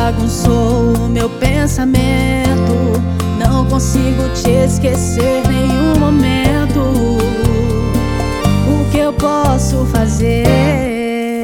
bagunçou o meu pensamento. Não consigo te esquecer em nenhum momento. O que eu posso fazer?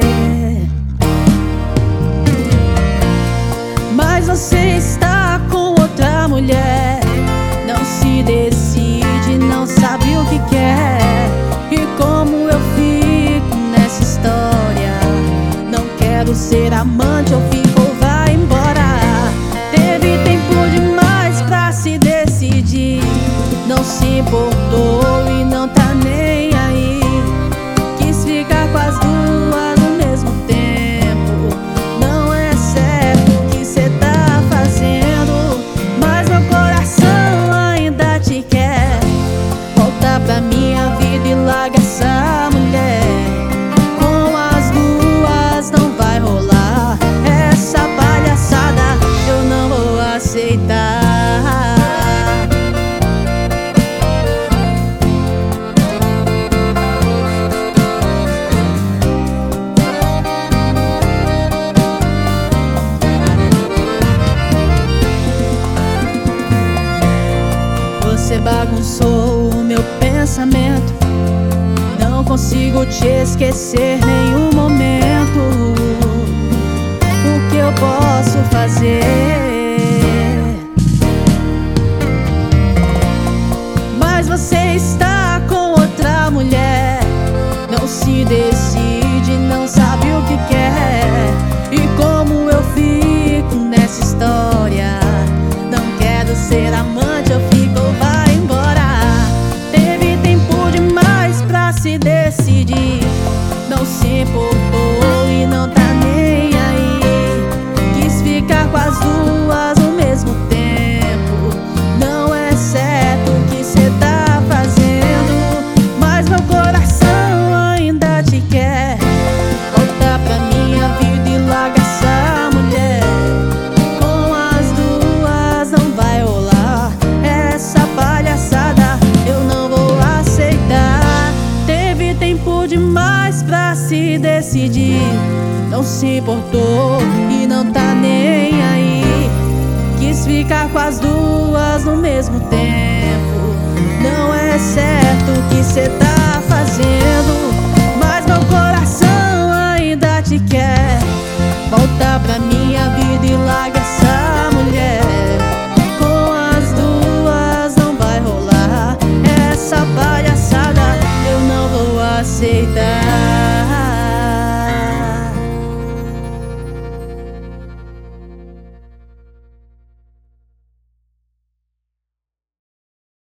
Mas você está com outra mulher. Não se decide, não sabe o que quer. E como eu fico nessa história? Não quero ser amante, eu fico ou vai embora. Teve tempo demais pra se decidir. Não se importou e não tá nem aí. Quis ficar com as duas ao mesmo tempo. Não é certo o que cê tá fazendo, mas meu coração ainda te quer. Volta pra minha vida e larga essa mulher. Com as duas não vai rolar. Essa palhaçada eu não vou aceitar. Você bagunçou o meu pensamento. Não consigo te esquecer em nenhum momento. O que eu posso fazer? Mas você está com outra mulher. Não se decide, não sabe o que quer. E como eu fico nessa história? Não quero ser amante, eu fico ou vai embora. Teve tempo demais pra se decidir. Não se importou e não tá nem aí. Quis ficar com as duas ao mesmo tempo. Não é certo o que cê tá fazendo, mas meu coração ainda te quer. Volta pra minha vida e larga essa mulher. Com as duas não vai rolar. Essa palhaçada eu não vou aceitar. Teve tempo demais pra se decidir. Não se importou e não tá nem aí. Quis ficar com as duas no mesmo tempo. Não é certo o que cê tá fazendo,